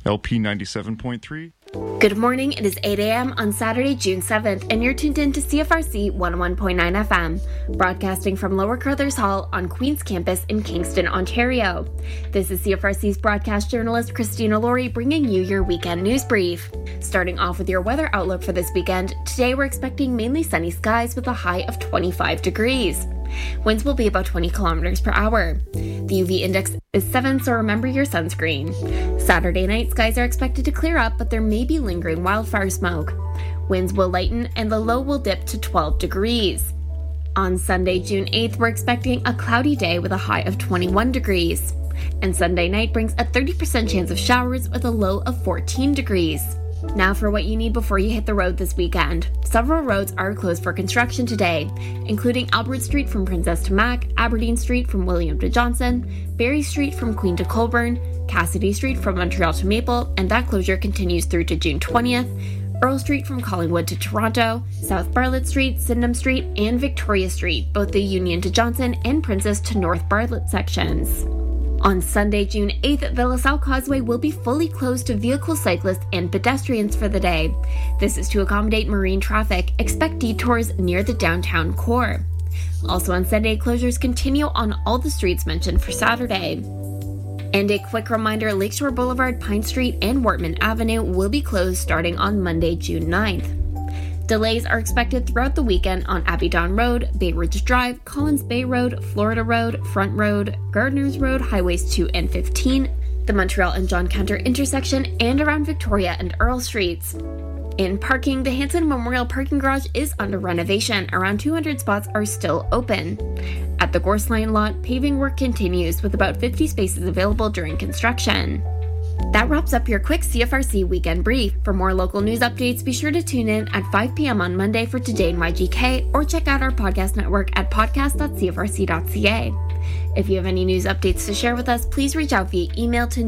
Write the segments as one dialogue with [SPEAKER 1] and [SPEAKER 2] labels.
[SPEAKER 1] LP 97.3.
[SPEAKER 2] Good morning, it is 8 a.m. on Saturday, June 7th, and you're tuned in to CFRC 101.9 FM, broadcasting from Lower Carruthers Hall on Queen's Campus in Kingston, Ontario. This is CFRC's broadcast journalist Christina Laurie bringing you your weekend news brief. Starting off with your weather outlook for this weekend, today we're expecting mainly sunny skies with a high of 25 degrees. Winds will be about 20 kilometers per hour. The UV index is 7, so remember your sunscreen. Saturday night, skies are expected to clear up, but there may be lingering wildfire smoke. Winds will lighten and the low will dip to 12 degrees. On Sunday, June 8th, we're expecting a cloudy day with a high of 21 degrees. And Sunday night brings a 30% chance of showers with a low of 14 degrees. Now for what you need before you hit the road this weekend. Several roads are closed for construction today, including Albert Street from Princess to Mac, Aberdeen Street from William to Johnson, Barrie Street from Queen to Colborne, Cassidy Street from Montreal to Maple, and that closure continues through to June 20th, Earl Street from Collingwood to Toronto, South Bartlett Street, Sydenham Street, and Victoria Street, both the Union to Johnson and Princess to North Bartlett sections. On Sunday, June 8th, the LaSalle Causeway will be fully closed to vehicles, cyclists, and pedestrians for the day. This is to accommodate marine traffic. Expect detours near the downtown core. Also on Sunday, closures continue on all the streets mentioned for Saturday. And a quick reminder, Lakeshore Boulevard, Pine Street, and Wortman Avenue will be closed starting on Monday, June 9th. Delays are expected throughout the weekend on Abbeydown Road, Bay Ridge Drive, Collins Bay Road, Florida Road, Front Road, Gardners Road, Highways 2 and 15, the Montreal and John Counter intersection, and around Victoria and Earl Streets. In parking, the Hanson Memorial Parking Garage is under renovation. Around 200 spots are still open. At the Gorse Line lot, paving work continues with about 50 spaces available during construction. That wraps up your quick CFRC weekend brief. For more local news updates, be sure to tune in at 5 p.m. on Monday for Today in YGK, or check out our podcast network at podcast.cfrc.ca. If you have any news updates to share with us, please reach out via email to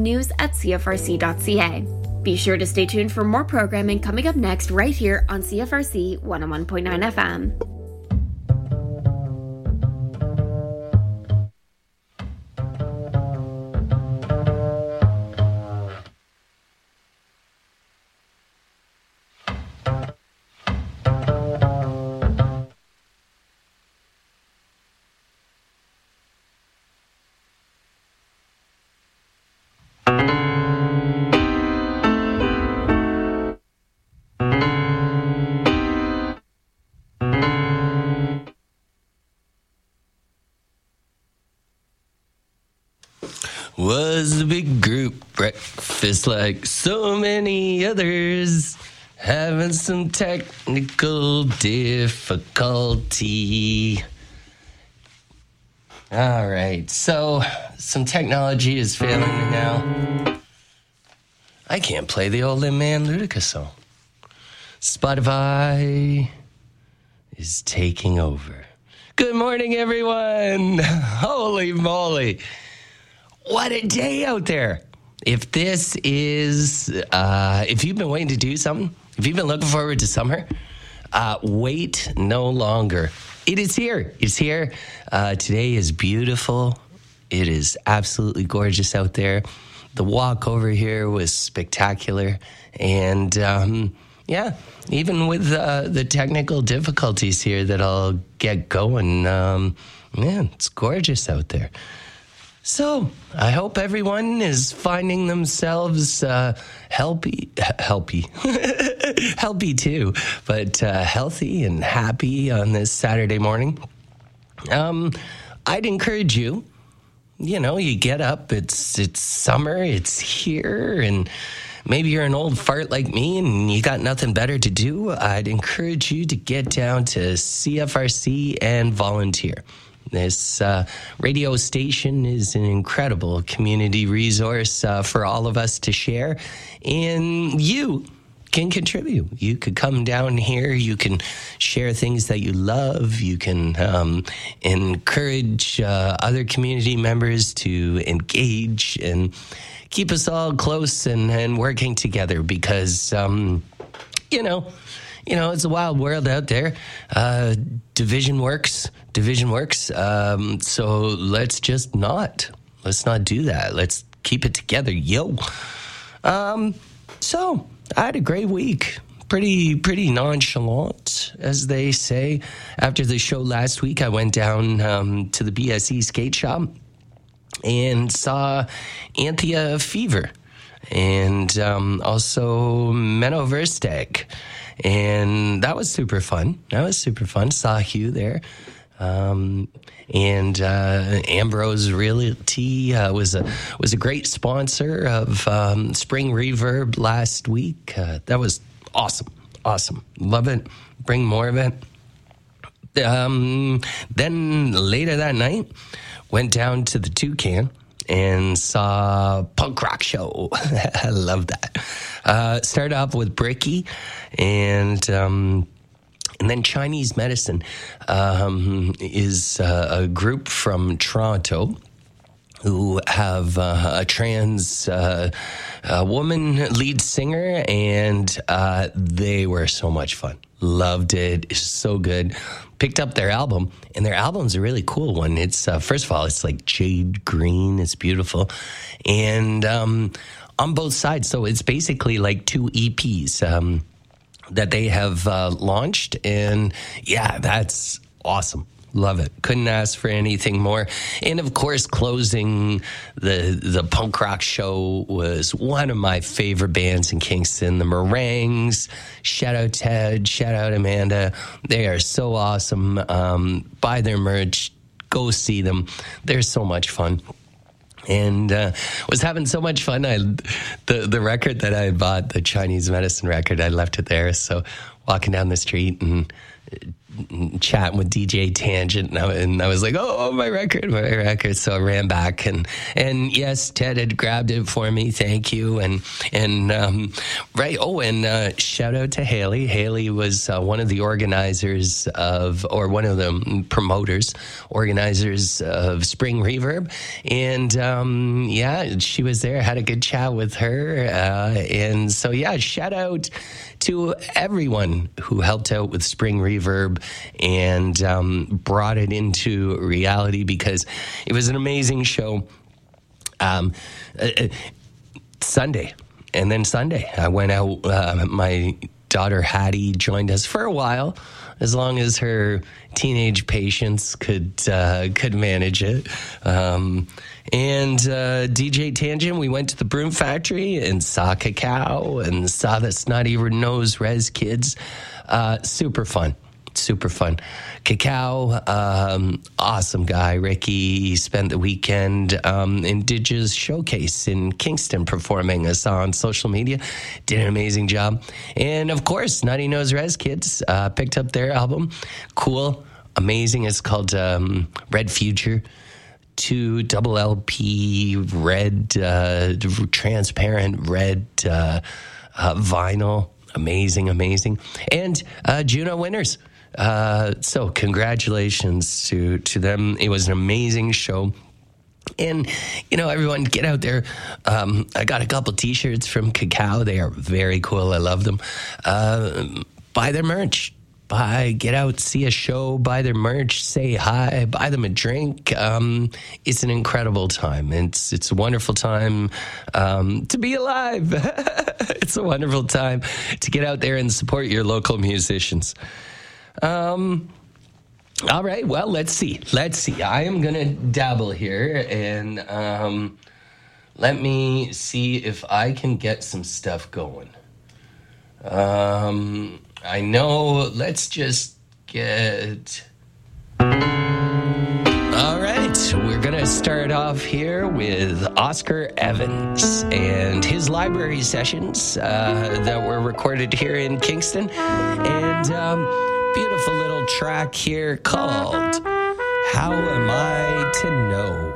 [SPEAKER 2] news@cfrc.ca. Be sure to stay tuned for more programming coming up next right here on CFRC 101.9 FM.
[SPEAKER 3] Was a big group breakfast like so many others, having some technical difficulty. All right, so some technology is failing me now. I can't play the old Man Ludica song. Spotify is taking over. Good morning, everyone. Holy moly. What a day out there. If this is, if you've been waiting to do something, if you've been looking forward to summer, wait no longer. It is here. It's here. Today is beautiful. It is absolutely gorgeous out there. The walk over here was spectacular. And, yeah, even with the technical difficulties here that I'll get going, man, it's gorgeous out there. So I hope everyone is finding themselves healthy too, but healthy and happy on this Saturday morning. I'd encourage you, you get up, it's summer, it's here, and maybe you're an old fart like me and you got nothing better to do. I'd encourage you to get down to CFRC and volunteer. This radio station is an incredible community resource for all of us to share, and you can contribute. You could come down here, you can share things that you love, you can encourage other community members to engage and keep us all close and working together because, it's a wild world out there. Division works. So let's not do that. Let's keep it together. Yo. So I had a great week. Pretty nonchalant, as they say. After the show last week, I went down to the BSE skate shop and saw Anthea Fever and also Menno Versteg. And that was super fun. Saw Hugh there. And Ambrose Realty was a great sponsor of Spring Reverb last week. That was awesome. Love it. Bring more of it. Then later that night, went down to the Toucan and saw Punk Rock Show. I love that. Started off with Bricky and then Chinese Medicine is a group from Toronto who have a trans woman lead singer, and they were so much fun. Loved it. It's so good. Picked up their album, and their album's a really cool one. It's first of all, it's like jade green. It's beautiful, and on both sides. So it's basically like 2 EPs that they have launched, and yeah, that's awesome. Love it. Couldn't ask for anything more. And of course, closing the punk rock show was one of my favorite bands in Kingston, the Meringues. Shout out Ted, shout out Amanda. They are so awesome. Buy their merch, go see them. They're so much fun. And was having so much fun. The record that I bought, the Chinese Medicine record, I left it there. So walking down the street and chatting with DJ Tangent, and I was like, oh, my record. So I ran back, and yes, Ted had grabbed it for me. Thank you. And right. Oh, and shout out to Haley. Haley was one of the organizers or one of the organizers of Spring Reverb. And yeah, she was there. Had a good chat with her. And so, yeah, shout out to everyone who helped out with Spring Reverb and brought it into reality, because it was an amazing show. Sunday I went out. My daughter Hattie joined us for a while, as long as her teenage patience could manage it. And DJ Tangent, we went to the Broom Factory and saw Cacao and saw the Snotty Nose Res Kids. Super fun. Cacao, awesome guy. Ricky spent the weekend in Dig's Showcase in Kingston performing. I saw on social media. Did an amazing job. And of course, Snotty Nose Res Kids picked up their album. Cool, amazing. It's called Red Future. 2 double LP red, transparent red vinyl. Amazing. And Juno winners. So congratulations to them. It was an amazing show. And, everyone get out there. I got a couple T-shirts from Cacao. They are very cool. I love them. Buy their merch. Get out, see a show, buy their merch, say hi, buy them a drink. It's an incredible time. It's a wonderful time to be alive. It's a wonderful time to get out there and support your local musicians. All right, well, let's see. I am going to dabble here, and let me see if I can get some stuff going. I know, let's just get... All right, we're going to start off here with Oscar Evans and his library sessions that were recorded here in Kingston. And beautiful little track here called How Am I to Know?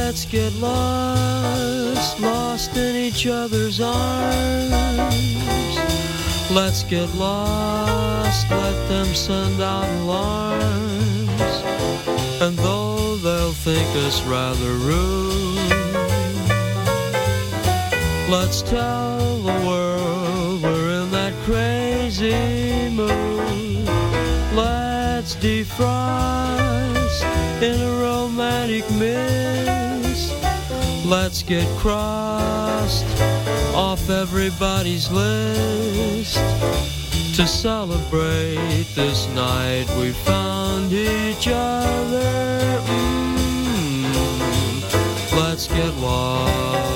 [SPEAKER 4] Let's get lost, lost in each other's arms. Let's get lost, let them send out alarms. And though they'll think us rather rude, let's tell the world we're in that crazy mood. Let's defrost in a romantic mist. Let's get crossed off everybody's list to celebrate this night we found each other. Let's get lost.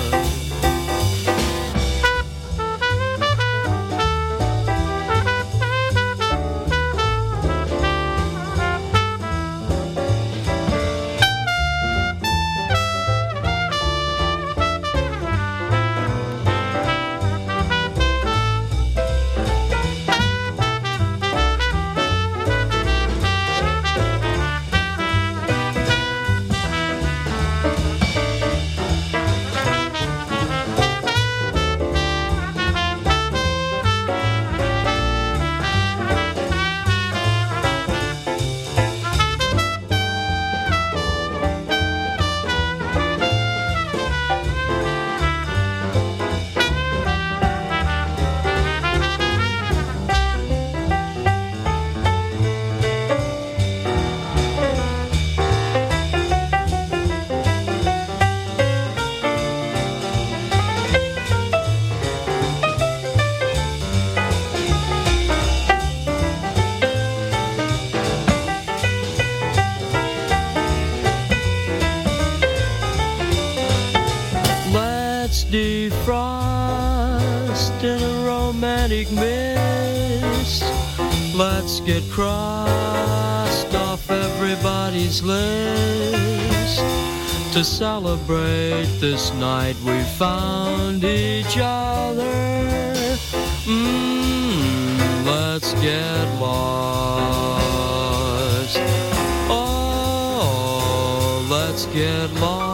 [SPEAKER 4] Defrost in a romantic mist. Let's get crossed off everybody's list to celebrate this night we found each other. Let's get lost. Oh, let's get lost.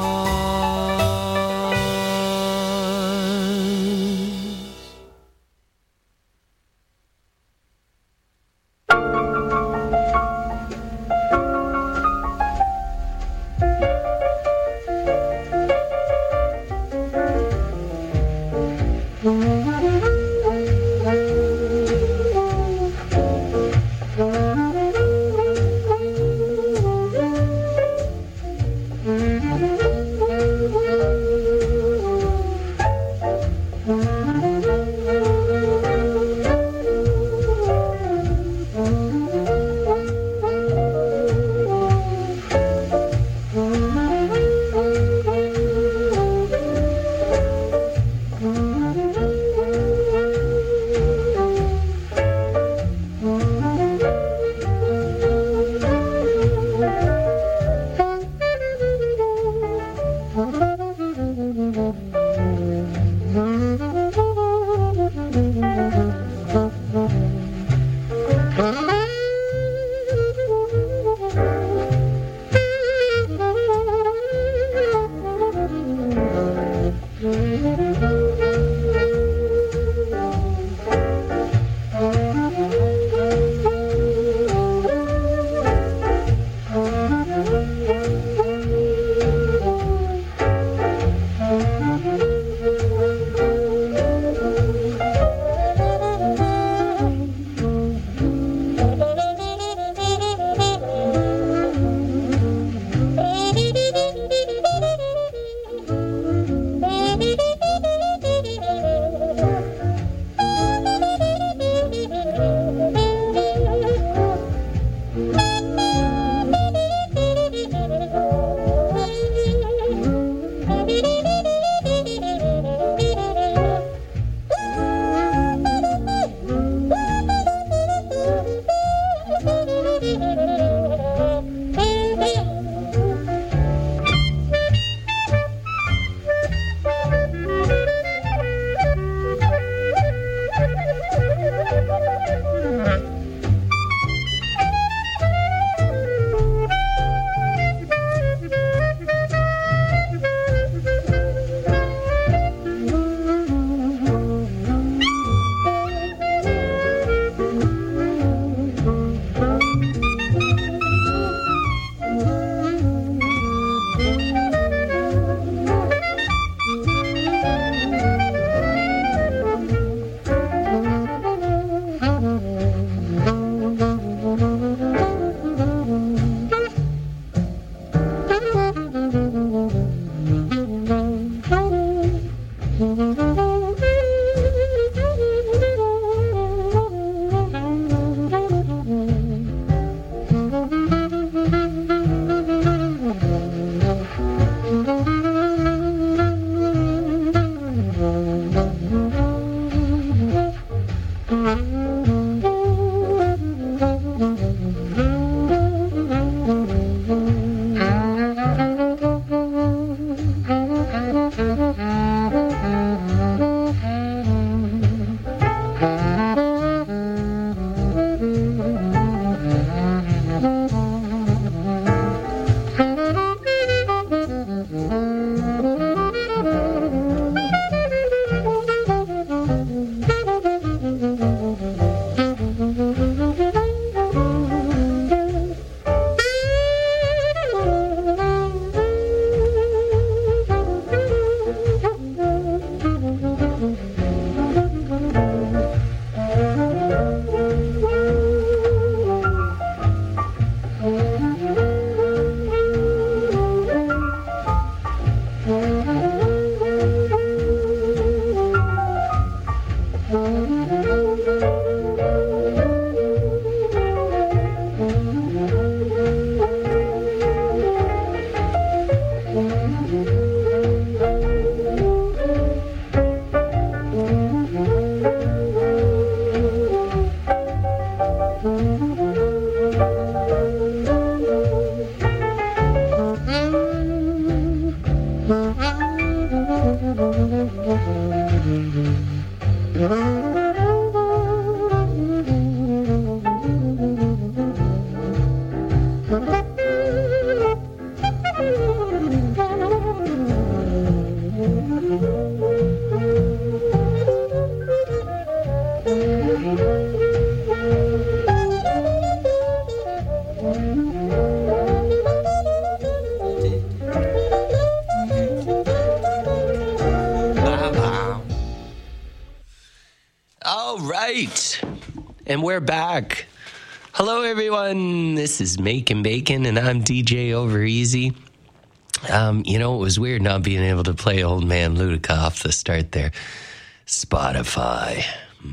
[SPEAKER 3] All right. And we're back. Hello, everyone. This is Making Bacon, and I'm DJ Overeasy. It was weird not being able to play Old Man Ludica off the start there. Spotify.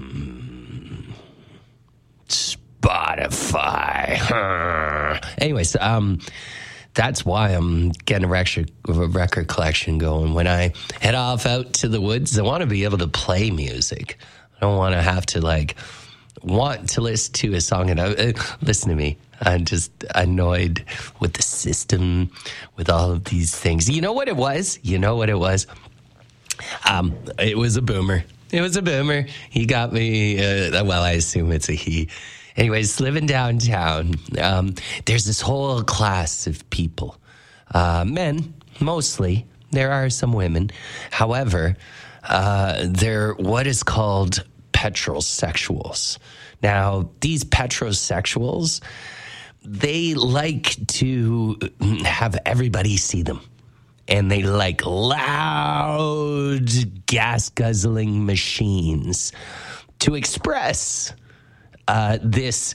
[SPEAKER 3] Spotify. Anyways, that's why I'm getting a record collection going. When I head off out to the woods, I want to be able to play music. I don't want to have to want to listen to a song and listen to me. I'm just annoyed with the system, with all of these things. You know what it was? It was a boomer. He got me, I assume it's a he. Anyways, living downtown, there's this whole class of people. Men, mostly. There are some women. However, they're what is called petrosexuals. Now, these petrosexuals, they like to have everybody see them. And they like loud, gas-guzzling machines to express this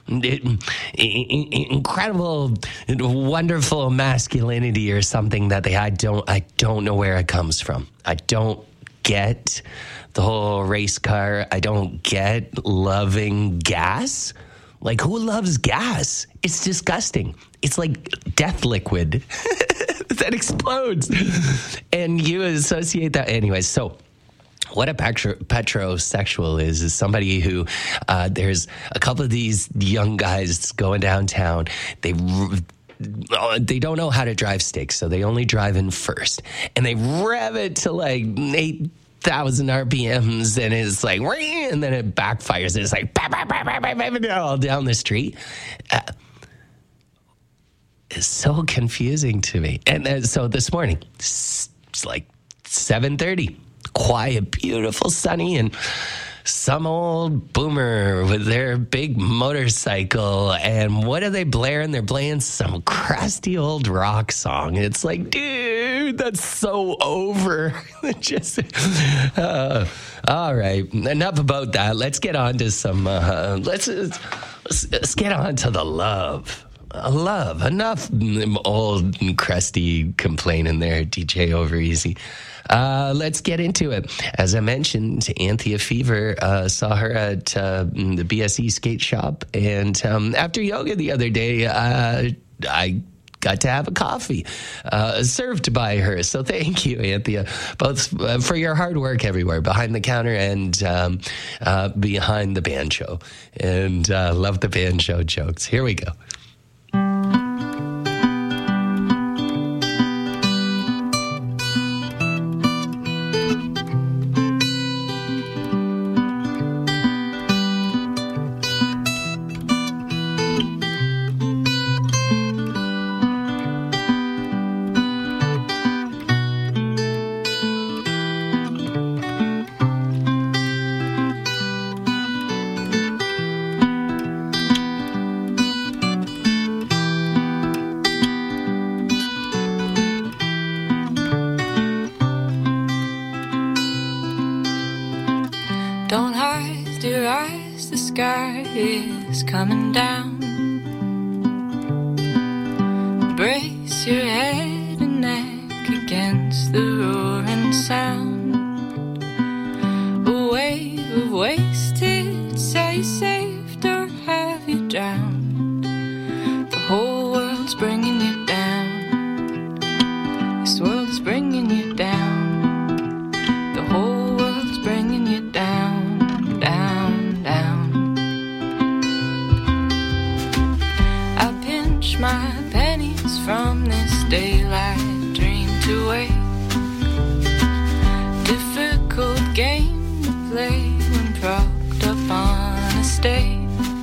[SPEAKER 3] incredible, wonderful masculinity or something that I don't know where it comes from. I don't get the whole race car. I don't get loving gas. Like, who loves gas? It's disgusting. It's like death liquid that explodes. And you associate that. Anyways, so what a petrosexual is somebody who, there's a couple of these young guys going downtown. They don't know how to drive stick, so they only drive in first. And they rev it to like 8,000 RPMs, and it's like, and then it backfires. It's like, all down the street. It's so confusing to me. And so this morning, it's like 7:30, quiet, beautiful, sunny, and some old boomer with their big motorcycle. And what are they blaring? They're playing some crusty old rock song. It's like, dude, that's so over. Just, all right. Enough about that. Let's get on to some, let's get on to the love. Love. Enough old and crusty complaining there, DJ Overeasy. Let's get into it. As I mentioned, Anthea Fever saw her at the BSE skate shop. And after yoga the other day, I got to have a coffee served by her. So thank you, Anthea, both for your hard work everywhere, behind the counter and behind the banjo. And love the banjo jokes. Here we go.
[SPEAKER 5] the sky is coming down. Brace your head and neck against the roaring sound. A wave of wasted, say you saved or have you drowned? The whole world's bringing you down. This world is bringing you down. The whole world's bringing you down, down, down. I pinch my pennies from this daylight dream to wake. Difficult game to play when propped up on a stake.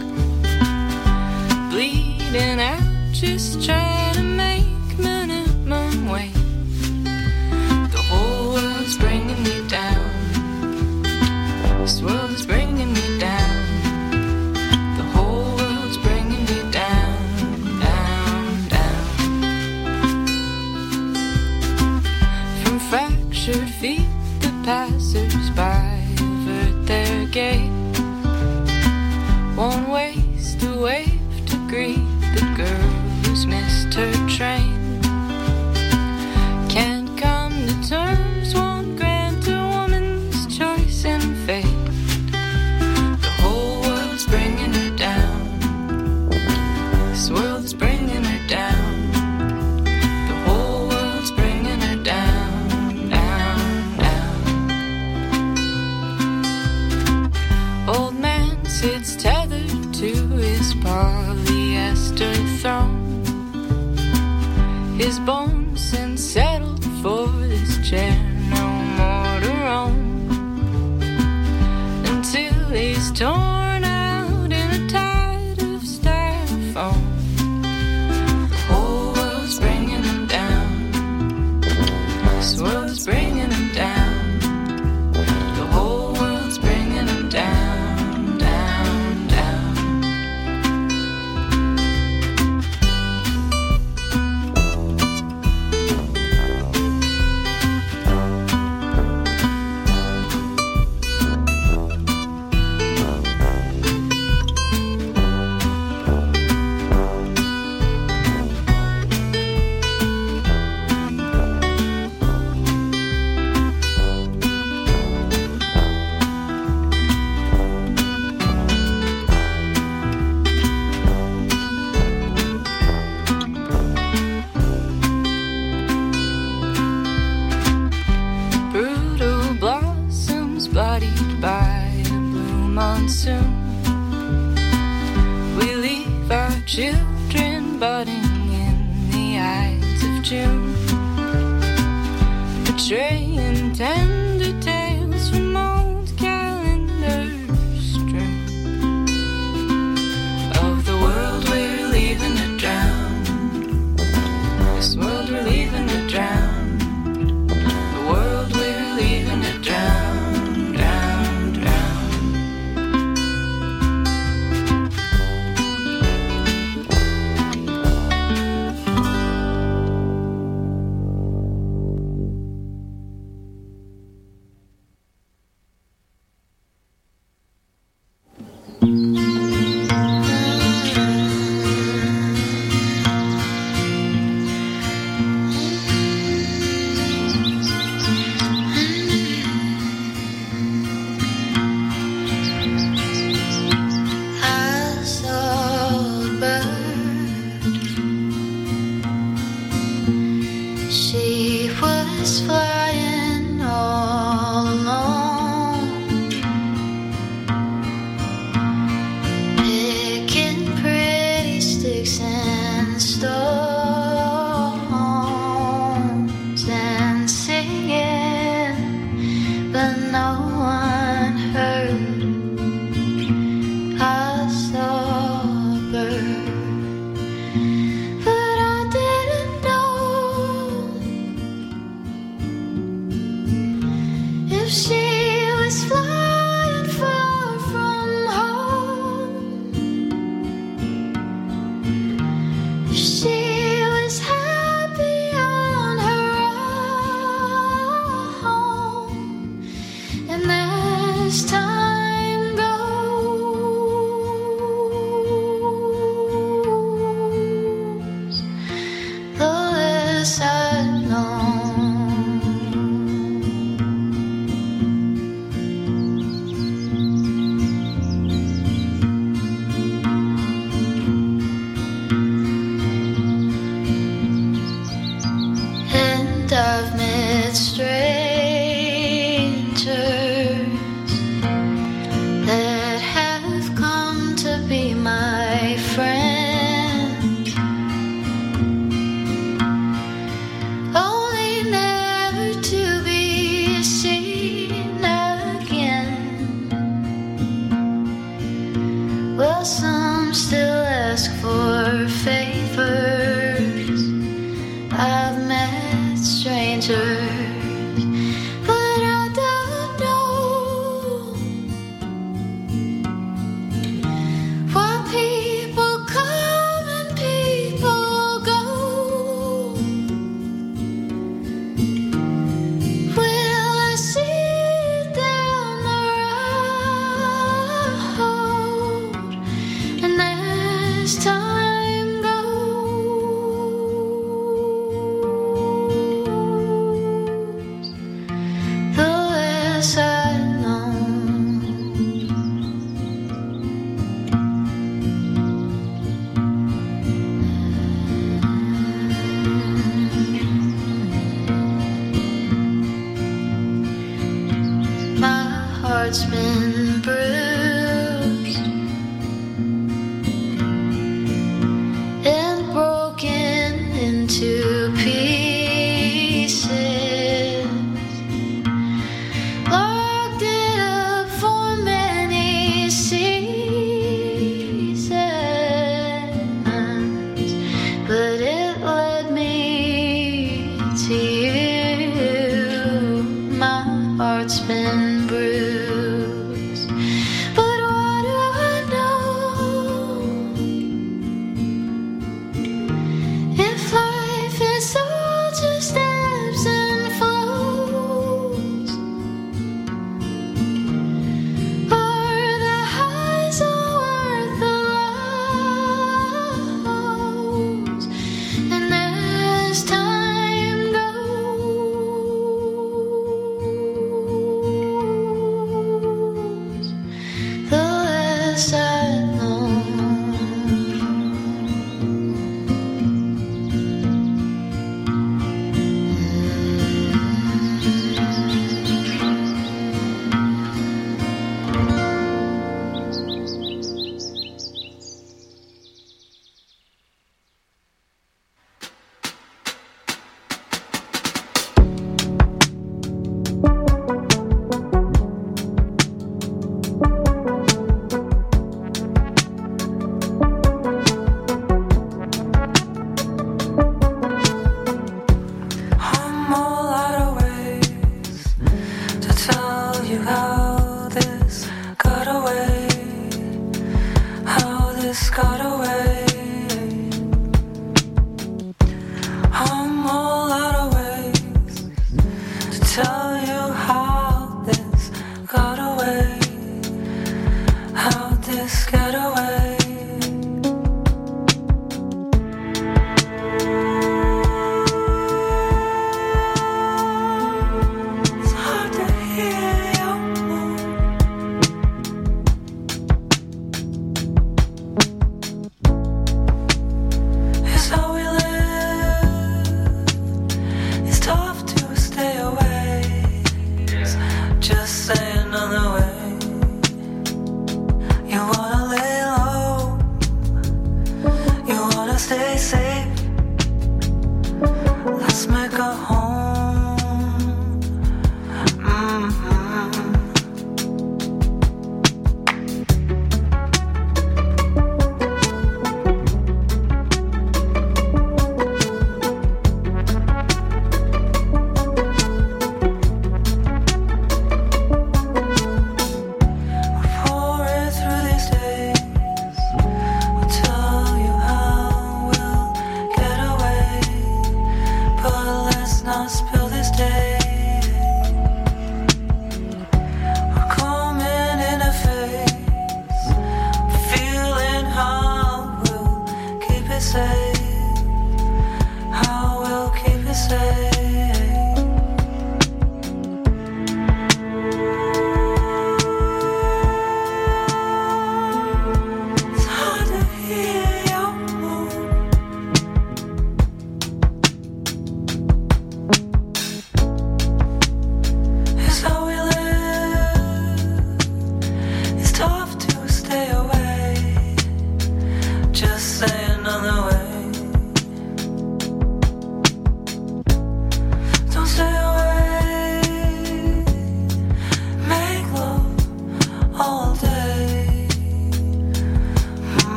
[SPEAKER 5] Bleeding out, just trying to make minimum wage. The whole world's bringing me down. This world is bringing me down. The whole world's bringing me down, down, down. From fractured feet, the passers-by avert their gait. Won't waste a wave to greet the girl who's missed her train. Can't come to terms, won't grant a woman's choice in fate. The whole world's bringing her down. This world is bringing her down. The whole world's bringing her down, down, down. Old man sits tethered to his polyester throne. His bones since settled for this chair, no more to roam. Until he's torn out in a tide of styrofoam. The whole world's bringing him down. This world's bringing him down. The whole world's bringing him down, down, down. Brutal blossoms bloodied by a blue monsoon. We leave our children budding in the eyes of June, betraying tender tales from old calendars strewn of the world we're leaving to drown. This world we're leaving to drown. The world we're leaving to drown, drown, drown.
[SPEAKER 6] I saw a bird. She was flying all alone, picking pretty sticks and stones and singing, but no one heard. I saw a bird, but I didn't know if she was flying far from home, if she was happy on her own. And as time goes met strangers that have come to be my friend, only never to be seen again. Well, some still ask for favors. I've met strangers, but I don't know why people come and people go. Will I see down the road, and as time goes, the less I know. My heart's been bruised and broken into pieces, locked it up for many seasons, but it led me to you. My heart's been bruised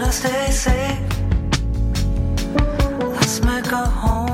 [SPEAKER 7] wanna stay safe. Let's make a home.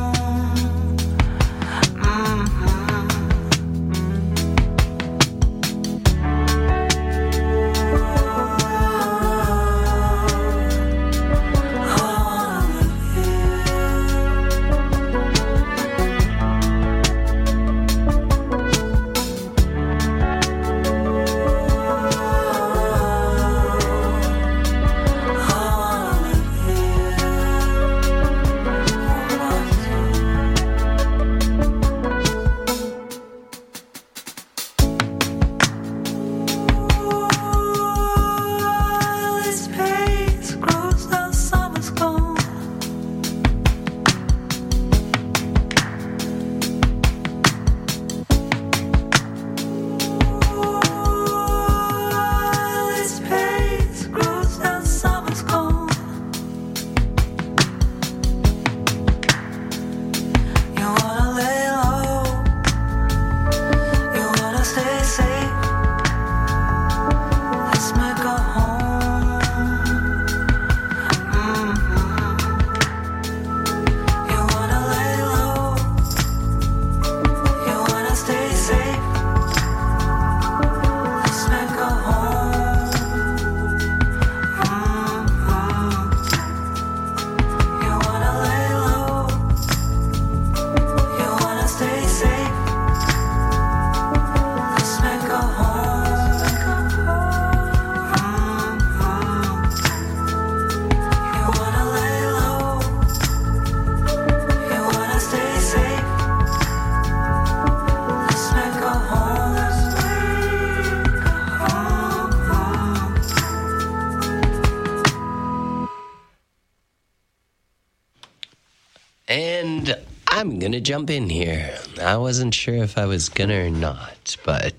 [SPEAKER 3] And I'm going to jump in here. I wasn't sure if I was going to or not, but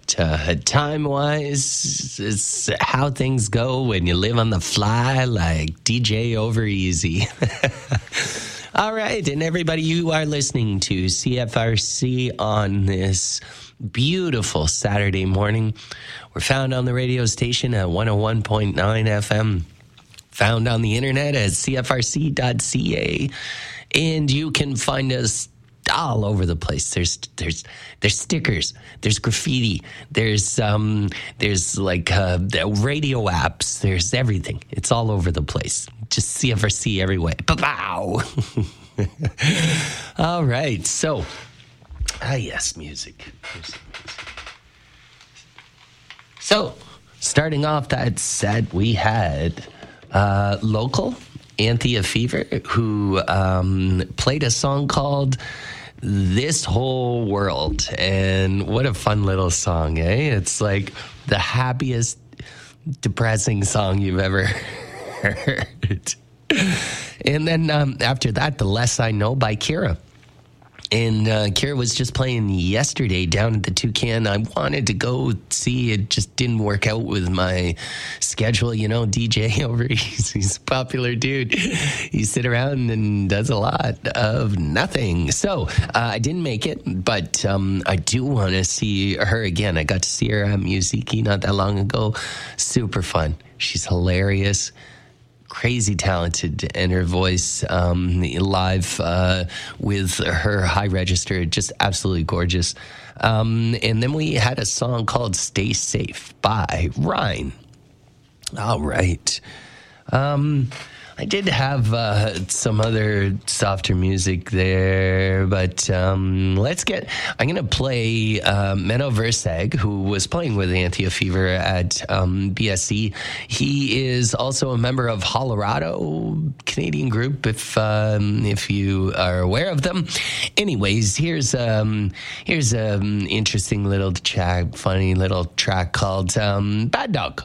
[SPEAKER 3] time-wise, it's how things go when you live on the fly like DJ Over Easy. All right, and everybody, you are listening to CFRC on this beautiful Saturday morning. We're found on the radio station at 101.9 FM, found on the internet at cfrc.ca, and you can find us all over the place. There's stickers, there's graffiti, there's like radio apps, there's everything. It's all over the place. Just CFRC everywhere. Pow! All right, so yes, music. So starting off that set, we had local Anthea Fever, who played a song called This Whole World. And what a fun little song, eh? It's like the happiest, depressing song you've ever heard. And then after that, The Less I Know by Kira. And Kira was just playing yesterday down at the Toucan. I wanted to go see. It just didn't work out with my schedule. You know, DJ Over Easy, he's a popular dude. He sits around and does a lot of nothing. So I didn't make it, but I do want to see her again. I got to see her at Musiki not that long ago. Super fun. She's hilarious. Crazy talented, and her voice live with her high register, just absolutely gorgeous. And then we had a song called Stay Safe by Ryan. All right. I did have some other softer music there, but I'm going to play Menno Versag, who was playing with Anthea Fever at BSC. He is also a member of Hollerado, Canadian group, if you are aware of them. Anyways, here's an interesting little track, funny little track called Bad Dog.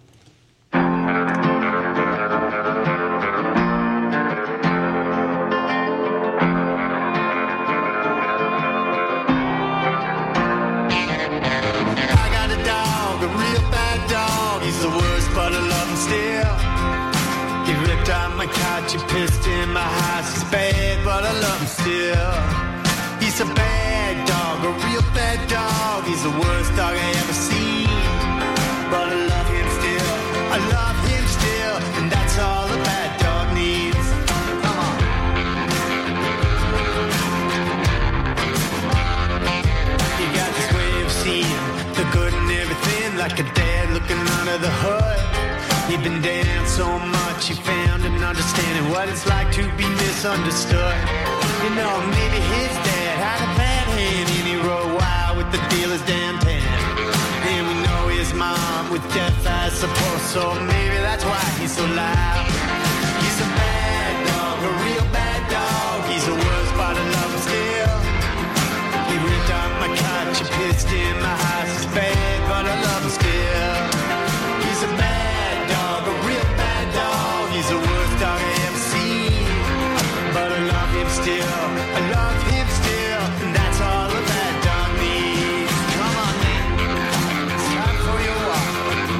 [SPEAKER 8] You pissed in my house, it's bad, but I love him still. He's a bad dog, a real bad dog. He's the worst dog I ever seen, but I love him still. I love him still, and that's all. what it's like to be misunderstood. You know, maybe his dad had a bad hand and he rode wild with the dealer's damn pen. And we know his mom with death as support, so maybe that's why he's so loud. He's a bad dog, a real bad dog. He's the worst part of love still. He ripped out my couch, he pissed in my house. It's bad, but I love him still. He's a bad dog, a real bad dog. He's the worst dog I ever seen. But I love him still, I love him still. And that's all a bad dog needs. Come on, man, it's time for your walk.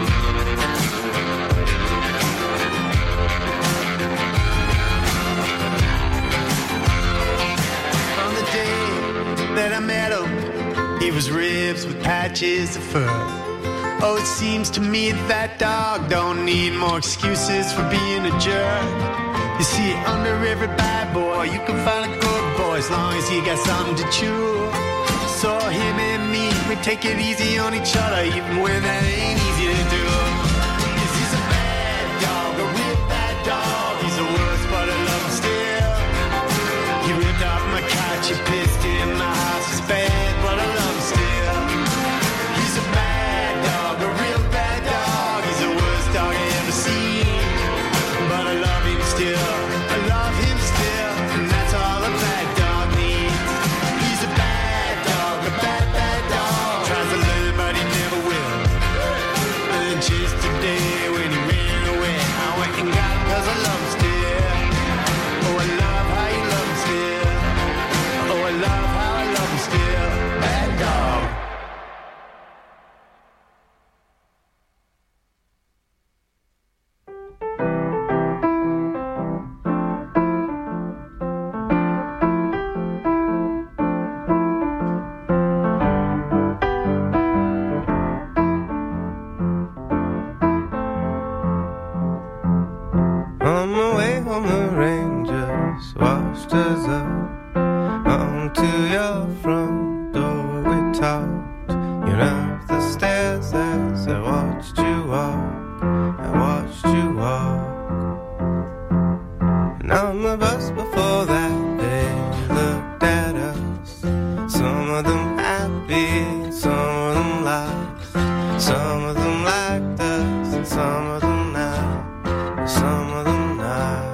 [SPEAKER 8] On the day that I met him, he was ribs with patches of fur. Oh, it seems to me that dog don't need more excuses for being a jerk. You see, under every bad boy, you can find a good boy as long as he got something to chew. So him and me, we take it easy on each other, even when that ain't easy to do. 'Cause he's a bad dog, a real bad dog. He's the worst, but I love him still. He ripped off my couch, he pissed in my house. It's bad, but I love him still. He's a bad dog, a real bad dog. He's the worst dog I ever seen. But I love him still, I love him still. And that's all a bad dog needs. He's a bad dog, a bad, bad dog. Tries to learn, but he never will. And just today when he ran away, I went and got him 'cause I love him still. Oh, I love how you love him still. Oh, I love how I love him still. Bad dog.
[SPEAKER 9] On my way home, the Rangers washed us up. Onto your front door we talked. You know the stairs as I watched you walk. I watched you walk. And on the bus before that, they looked at us. Some of them happy, some of them lost. Some of them liked us, and some of them not. Some of them not.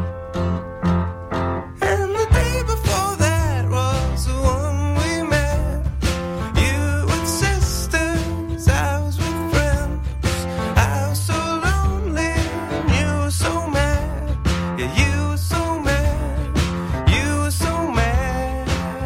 [SPEAKER 9] And the day before that was the one we met. You with sisters, I was with friends. I was so lonely, and you were so mad. Yeah, you were so mad. You were so mad.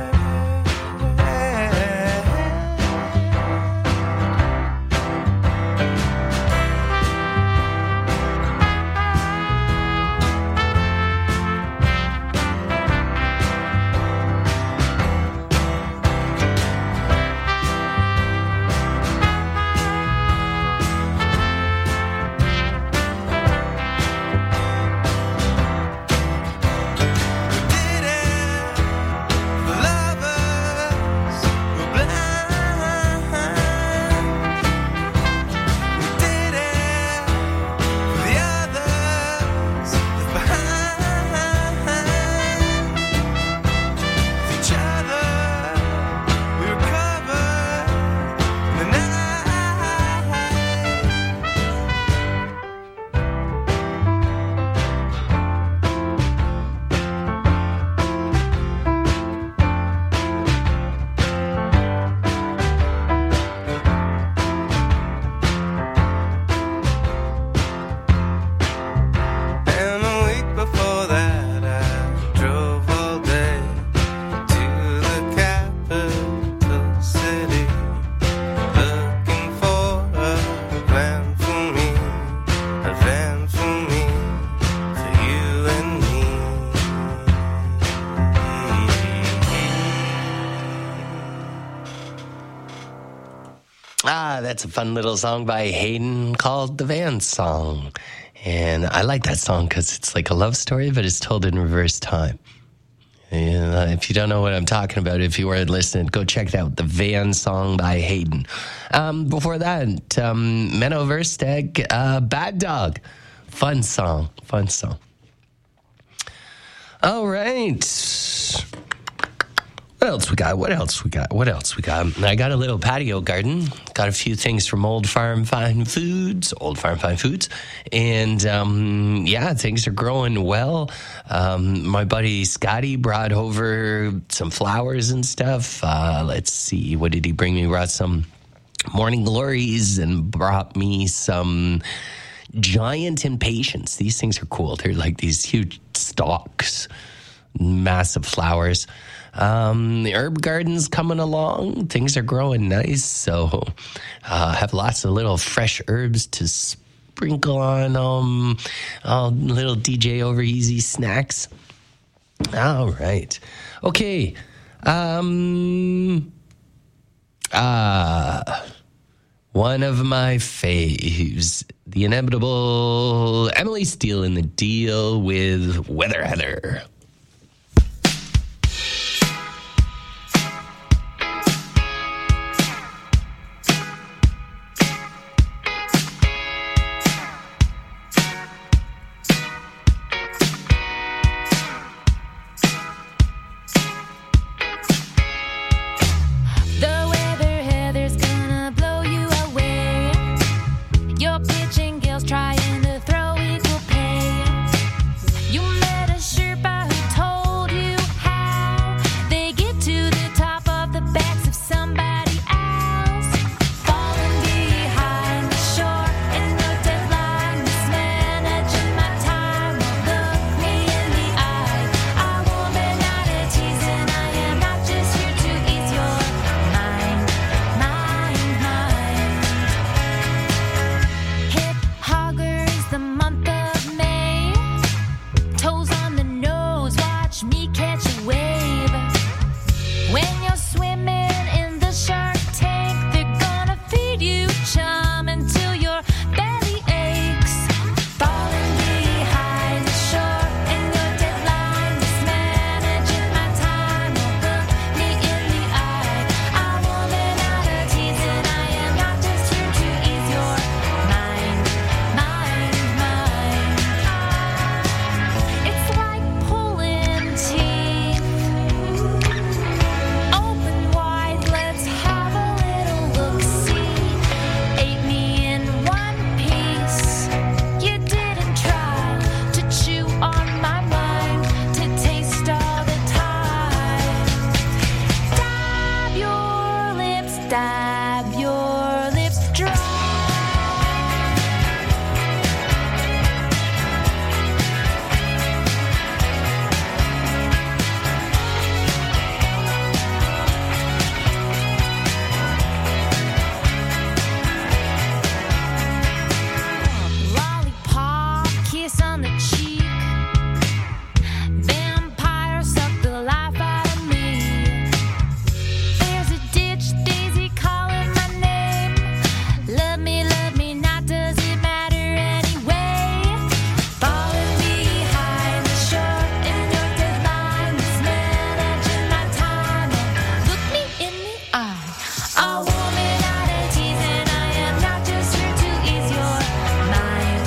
[SPEAKER 3] That's a fun little song by Hayden called The Van Song. And I like that song because it's like a love story, but it's told in reverse time. And, if you don't know what I'm talking about, if you weren't listening, go check it out. The Van Song by Hayden. Before that, Menno Versteg, Bad Dog. Fun song. All right. What else we got? I got a little patio garden. Got a few things from Old Farm Fine Foods. And, things are growing well. My buddy Scotty brought over some flowers and stuff. Let's see. What did he bring me? He brought some Morning Glories and brought me some giant impatiens. These things are cool. They're like these huge stalks, massive flowers. The herb garden's coming along. Things are growing nice. So have lots of little fresh herbs to sprinkle on little DJ over easy snacks. All right. Okay. One of my faves, the inevitable Emily Steele in the Deal with Weather Heather.
[SPEAKER 6] Trying to throw equal pay. You met a Sherpa who told you how they get to the top of the backs of somebody else. Falling behind the shore and no deadline, mismanaging my time. Look me in the eye. I won't be not a teasing. I am not just here to ease your mind. Hip hogger is the month of May. Toes on the nose, watch me catch a wave. When you're swimming in the shark tank, they're gonna feed you chum until your belly aches. Falling behind the shore and your deadline, mismanaging my time. Look me in the eye. I won't be not a teasing. I am not just here to ease your mind. It's like pulling teeth. Open wide, let's have a little look-see. Ate me in one piece. You didn't try to chew on my mind, to taste all the time. Dab your lips dry. Lollipop, kiss on the cheek. Vampire, suck the life out of me. There's a ditch daisy calling my name. Love me, not does it matter anyway. Falling behind the shore and your deadline, mismanaging my time. Look me in the eye. A woman not a teasing. I am not just here to ease your mind.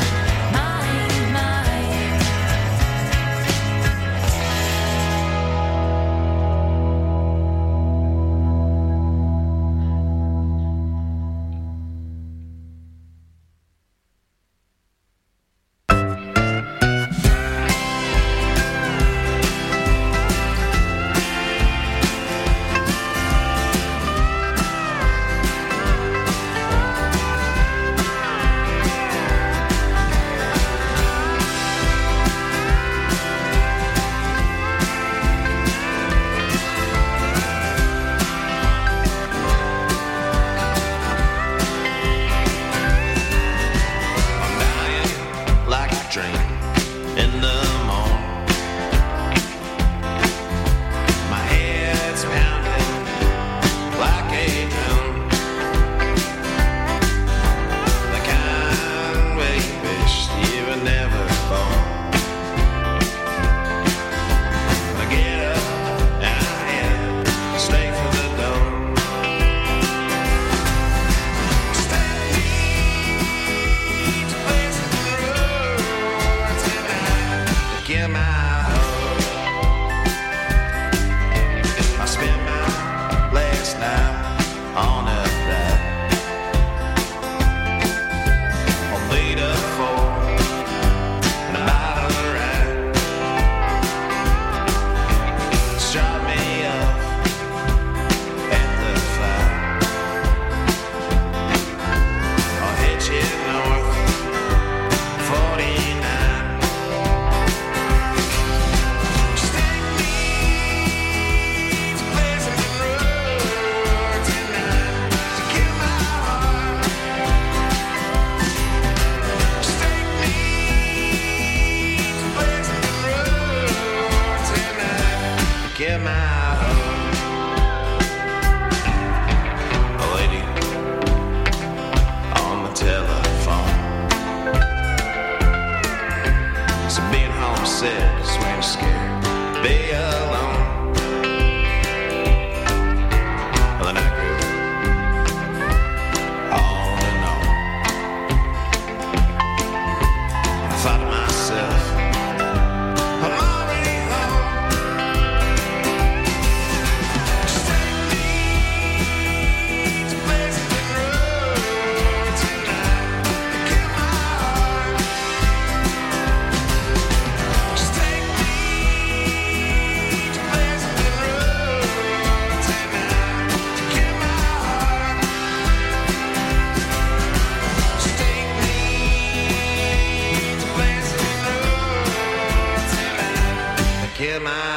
[SPEAKER 9] I'm dying like a dream in the morning. My head's pounding like a drum. The kind where you wish you were never born. I get up and I head straight for the door. Get my hope.
[SPEAKER 10] homesick, 'cause when you're scared, be alone. Well, then I grew on and on. I thought to myself, I'm already home. Just take me to places and roads tonight to kill my heart. Just take me to places and roads tonight to kill my heart. Just take me to places and roads tonight to kill my heart.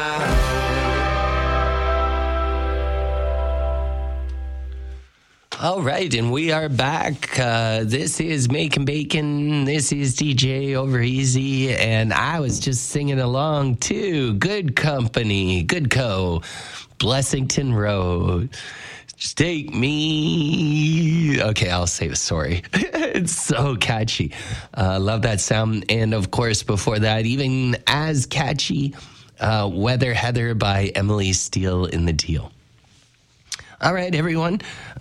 [SPEAKER 3] All right, and we are back. This is Making Bacon. This is DJ Over Easy, and I was just singing along too. Good Company, Good Co, Blessington Road. Just take me. Okay, I'll say sorry. It's so catchy. Love that sound. And of course, before that, even as catchy, Weather Heather by Emily Steele in the Deal. All right, everyone.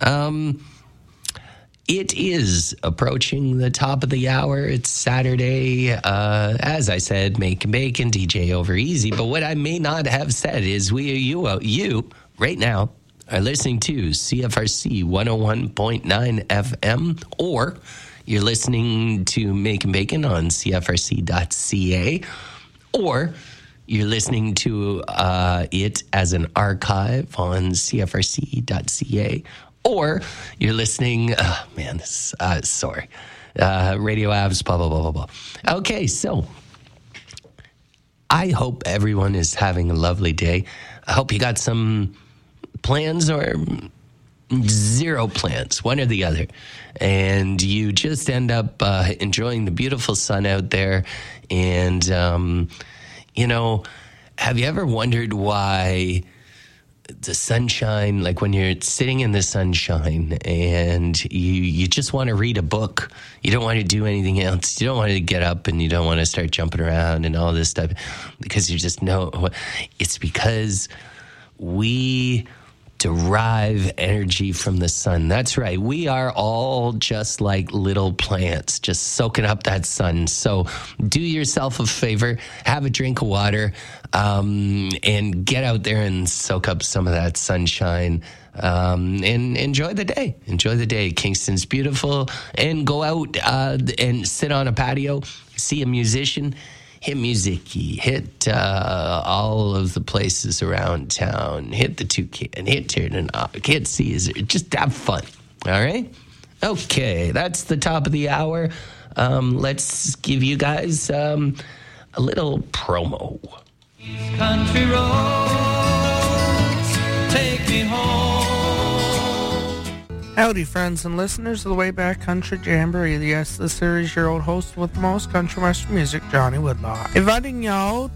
[SPEAKER 3] It is approaching the top of the hour. It's Saturday. As I said, Making Bacon, DJ Over Easy. But what I may not have said is you right now are listening to CFRC 101.9 FM, or you're listening to Making Bacon on CFRC.ca, or you're listening to it as an archive on CFRC.ca, or you're listening, sorry, Radio Abs, blah, blah, blah, blah, blah. Okay, so I hope everyone is having a lovely day. I hope you got some plans or zero plans, one or the other, and you just end up enjoying the beautiful sun out there. And have you ever wondered why the sunshine, like when you're sitting in the sunshine and you just want to read a book, you don't want to do anything else, you don't want to get up and you don't want to start jumping around and all this stuff, because you just know it's because we derive energy from the sun. That's right. We are all just like little plants, just soaking up that sun. So do yourself a favor, have a drink of water, and get out there and soak up some of that sunshine, and enjoy the day. Enjoy the day. Kingston's beautiful. And go out and sit on a patio, see a musician, hit Musicky, hit all of the places around town, hit the Toucan, hit Tiernan, hit Caesar, just have fun, all right? Okay, that's the top of the hour. Let's give you guys a little promo.
[SPEAKER 4] Country roads, take me home.
[SPEAKER 11] Howdy, friends and listeners of the Wayback Country Jamboree. Yes, this is your old host with the most country western music, Johnny Woodlaw, inviting y'all